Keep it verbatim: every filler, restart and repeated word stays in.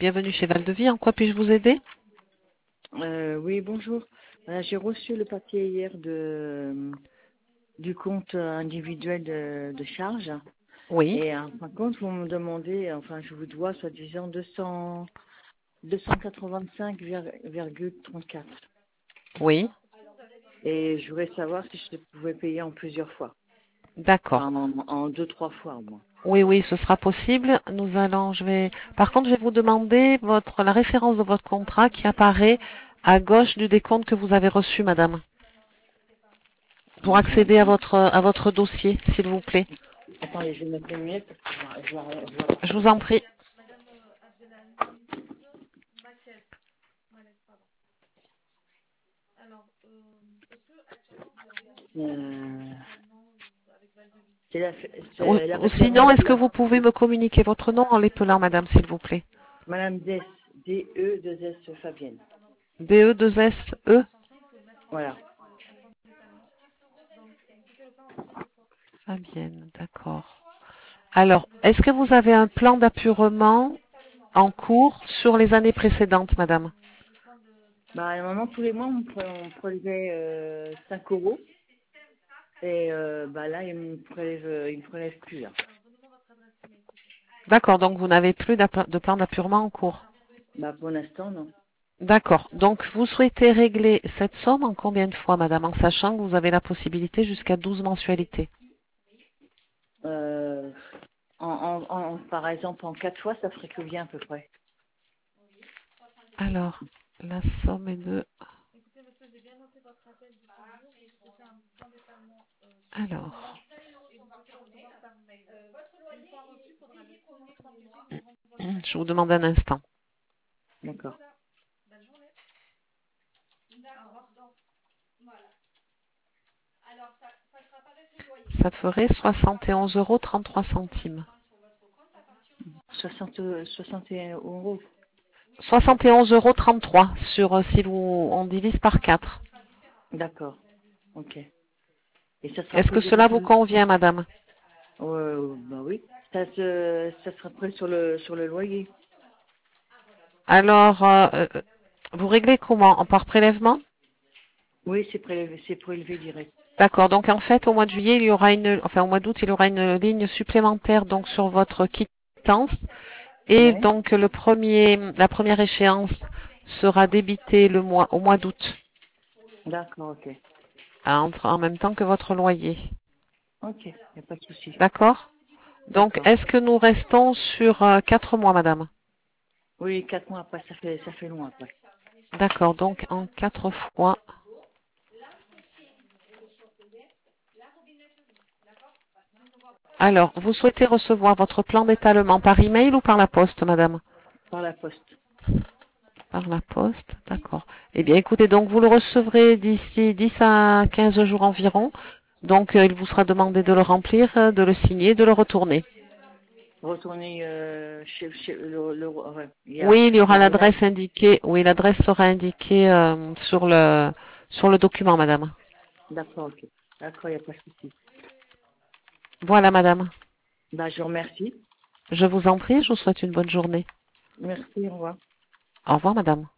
bienvenue chez Val-de-Vie. En quoi puis-je vous aider? Euh, oui, bonjour. Voilà, j'ai reçu le papier hier de, du compte individuel de, de charge. Oui, Et en fin de compte, vous me demandez, enfin, je vous dois soi-disant deux cents, deux cent quatre-vingt-cinq virgule trente-quatre. oui, Et je voudrais savoir si je pouvais payer en plusieurs fois. d'accord. Enfin, en, en deux, trois fois au moins. Oui, oui, ce sera possible. Nous allons, je vais, par contre, je vais vous demander votre, la référence de votre contrat qui apparaît à gauche du décompte que vous avez reçu, madame, pour Mhm. accéder à votre, à votre dossier, s'il vous plaît. Attendez, je vais mettre les lunettes parce que je vois, je vois- je vois Je pas. vous en prie. Euh, c'est la, Ou, c'est la ou sinon, référence est-ce de que la vous pouvez me communiquer votre nom en l'épelant, madame, s'il vous plaît? Madame Des, D E deux S Fabienne. D E deux S E. Voilà. Fabienne, d'accord. Alors, est-ce que vous avez un plan d'appurement en cours sur les années précédentes, madame? Bah, normalement, tous les mois, on, pre- on prélevait euh, cinq euros. Et euh, bah, là, il me prélève, euh, il me prélève plus. Là. D'accord, donc vous n'avez plus d'app- de plan d'appurement en cours. Bah, pour l'instant, non. D'accord, donc vous souhaitez régler cette somme en combien de fois, madame, en sachant que vous avez la possibilité jusqu'à douze mensualités? Euh, en, en, en- par exemple, en quatre fois, ça ferait combien à peu près? Alors, la somme est de... Alors, je vous demande un instant. D'accord. Ça ferait soixante et onze euros trente-trois centimes. soixante, euh, soixante et un euros. soixante et onze euros trente-trois sur, euh, si vous, on divise par quatre. D'accord. Ok. Et ça sera Est-ce que pris cela vous directement? convient, madame? Euh, bah oui. Ça, se, ça sera pris sur le, sur le loyer. Alors, euh, euh, vous réglez comment? Par prélèvement? Oui, c'est prélevé, c'est prélevé direct. D'accord. Donc, en fait, au mois de juillet, il y aura une, enfin, au mois d'août, il y aura une ligne supplémentaire, donc, sur votre quittance. Et Ouais. donc, le premier, la première échéance sera débitée le mois, au mois d'août, D'accord, ok. à- entre- en même temps que votre loyer. Ok, il n'y a pas de souci. D'accord? Donc, D'accord. est-ce que nous restons sur euh, quatre mois, madame? Oui, quatre mois après, ça fait, ça fait long après. D'accord. Donc, en quatre fois. Alors, vous souhaitez recevoir votre plan d'étalement par email ou par la poste, madame? Par la poste. Par la poste, d'accord. Eh bien, écoutez, donc vous le recevrez d'ici dix à quinze jours environ. Donc, euh, il vous sera demandé de le remplir, euh, de le signer, de le retourner. Retourner euh, chez, chez le, le ouais, il y a, Oui, il y il y aura a rien. l'adresse indiquée. Oui, l'adresse sera indiquée euh, sur le sur le document, madame. D'accord, ok. D'accord, il n'y a pas de souci. Voilà, madame. Bah, je vous remercie. Je vous en prie, je vous souhaite une bonne journée. Merci, au revoir. Au revoir, madame.